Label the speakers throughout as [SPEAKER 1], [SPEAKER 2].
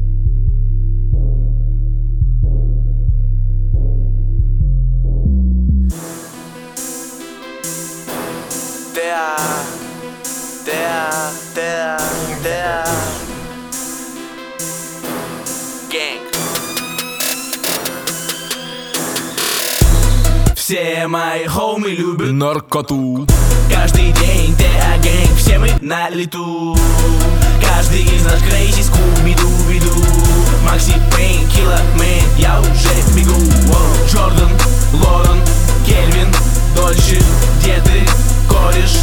[SPEAKER 1] Все мои хоуми любят
[SPEAKER 2] наркоту.
[SPEAKER 1] Каждый день ТА гэнг, все мы на лету. Каждый из нас крейзи, скуби-ду-биду. Макси Пейн, Килла Мэн, я уже бегу. Джордан, Лорен, Кельвин, Дольче, где ты, кореш?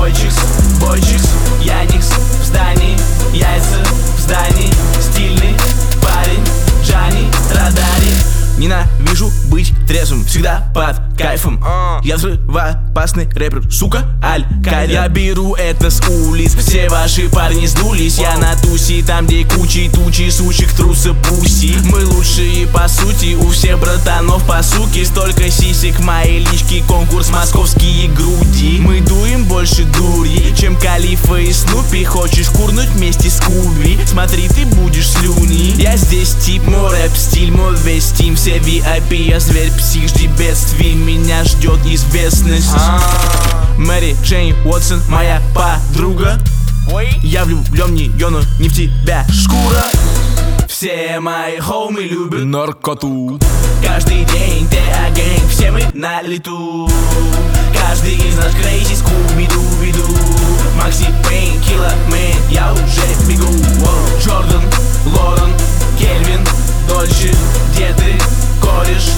[SPEAKER 1] Бойчикс, Яникс в здании, яйца в здании, стильный парень, Джани, радари. Ненавижу быть трезвым, всегда под кайфом. Я взрывоопасный рэпер, сука, Аль-Кайда. Я беру это с улиц, все ваши парни сдулись. Я на тусе, там где кучи тучи сучек, трусы пуси. Мы лучшие по сути, у всех братанов по суке. Столько сисек в моей личке, конкурс московские груди. Мы дуем больше дури, чем Калифа и Снупи. Хочешь курнуть вместе с Куби? Смотри, ты будешь слюни. Я здесь тип, мой рэп стиль, мой весь тим. Все VIP, я зверь, псих, жди бедствий. Меня ждет известность. Мэри Джейн Уотсон, моя подруга. Я влюблен в нее, но не в тебя, шкура. Все мои хоуми любят
[SPEAKER 2] наркоту.
[SPEAKER 1] Каждый день ТА гэнг, все мы на лету. Каждый из нас крейзи, скуби-ду-биду. Макси Пейн, Килла Мэн, я уже бегу. Джордан, Лорен, Кельвин, Дольче, где ты, кореш?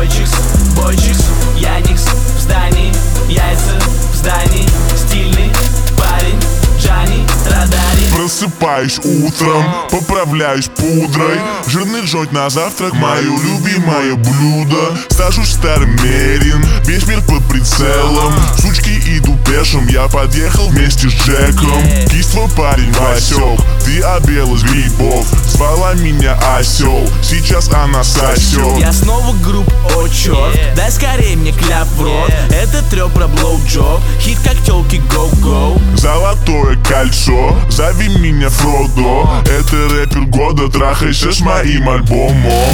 [SPEAKER 1] Бойчикс, Яникс в здании, яйца в здании, стильный парень, Джани, радари.
[SPEAKER 3] Просыпаюсь утром, поправляюсь пудрой. Жирный джойнт на завтрак, мое любимое блюдо. Сажусь старым мерин, весь мир под прицелом. Сучки иду пешим, я подъехал вместе с Джеком. Кисть твой парень Васек, ты обела с грибов. Звала меня осел, сейчас она сосет.
[SPEAKER 1] Я снова групп, о черт, дай скорее мне кляп в рот. Это трёп про блоуджоп, хит как тёлки go-go.
[SPEAKER 3] Золотое кольцо, зови меня Фродо. Это рэпер года, трахайся с моим альбомом.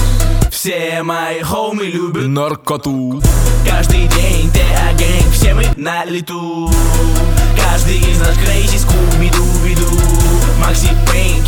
[SPEAKER 1] Все мои хоуми любят
[SPEAKER 2] наркоту.
[SPEAKER 1] Каждый день ТА гэнг, все мы на лету. Каждый из нас крейзи, скуби-ду-биду. Макси Пейн,